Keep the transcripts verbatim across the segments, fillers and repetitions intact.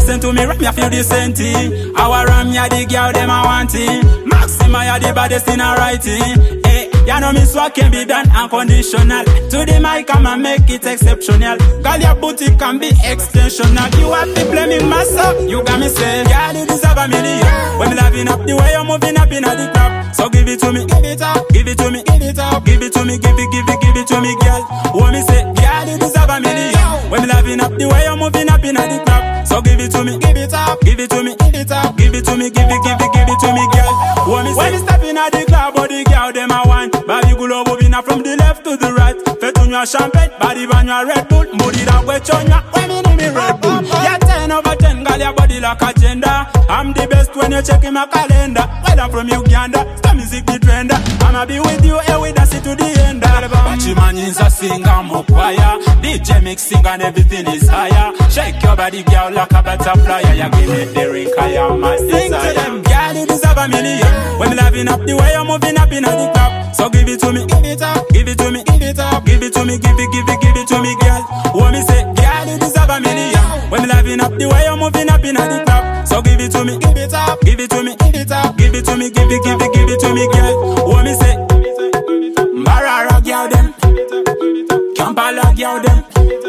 listen to me, ram, you feel the same thing. Our ram, ya the girl, them I want it. Maxima, ya the baddest in a writing. Hey, ya know me swag can be done unconditional. To the mic, I'ma make it exceptional. Girl, your booty can be extensional. You have to play me master, you got me say, girl, you deserve a million. When me loving up the way you're moving up in the club, so give it to me, give it up, give it to me, give it up, give it to me, give it, give it, give it to me, girl. What me say, girl, you deserve a million. When me loving up the way you're moving up in the club, so give it to me, give it up, give it to me, give it up, give it to me, give it, give it, give it to me, girl. What me say, when me step in the club, body girl, them I want. Baby, go love moving up from the left to the right. Fet on your champagne, body on your Red Bull, moody that way on your. When me know me Red Bull, yeah, ten over ten, girl, your body like agenda. I'm the best when you checking my calendar. Well, I'm from Uganda, star music the trender. I'ma be with you, here with us to the end. Bachiman is a singer, more choir. D J mixing and everything is higher. Shake your body, girl, like a butterfly. You give me the ring, I am my desire. Sing to them, girl, you deserve a million. When me loving up the way you're moving up in the club, so give it to me, give it up, give it to me, give it up, give it to me, give it, give it, give it to me, girl. What me say, girl, you deserve a million. When me loving up the way you're moving up in the club, so give it to me, give it up, give it to me, give it up, give it to me, give it, give it, give it to me, girl. What me say, Mbarara girl them, Kampala girl them,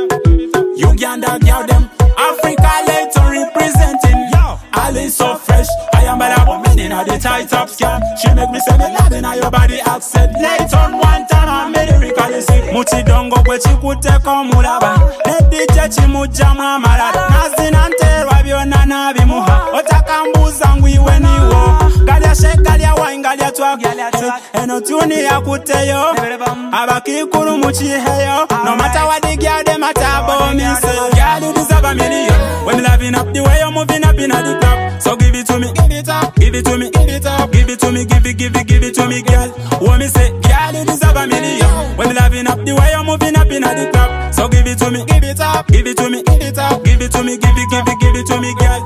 Uganda girl them, Africa later representing. Yo, Alice so fresh, I am bad about meaning of the tight top scan. She make me say me loving how your body accent. Late on one time I made it recall see. Muchi dongo kwe chikute komulaba. Let the chechi muja mamara. Nazi nante wabio nana bimuha. Otakambuza ngwiwe niwo. Galia shake, galia wine, galia twag. Eno tuni ya kuteyo. Abaki kuru muchi heyo. No matter what the girl them matter about me say. Girl you deserve a million. When me loving up the way you're moving up in the club, so give it to me, give it up, give it to me, give it up, give it to me, give it, give it, give it to me, girl. What me say, girl you deserve a million. When me loving up the way you're moving up in the club, so give it to me, give it up, give it to me, give it up, give it to me, give it, give it, give it to me, girl.